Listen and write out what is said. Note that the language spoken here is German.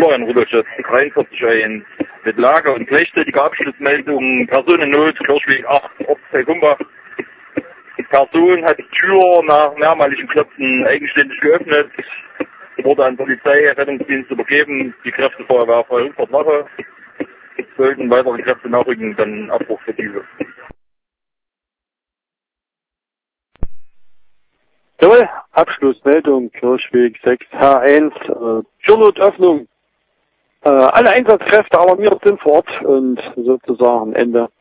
Feuer in Rudolstadt 43 mit Lager- und gleichzeitiger Abschlussmeldung, Personennot, Kirchweg 8, Ortsteil Gumbach. Die Person hat die Tür nach mehrmaligem Klopfen eigenständig geöffnet, wurde an Polizei, Rettungsdienst übergeben, die Kräftefeuerwehr war voll Wache. Sollten weitere Kräfte nachrücken, dann Abbruch für diese. Jawohl, Abschlussmeldung, Kirchweg 6H1, Türnotöffnung. Alle Einsatzkräfte alarmiert sind vor Ort und sozusagen Ende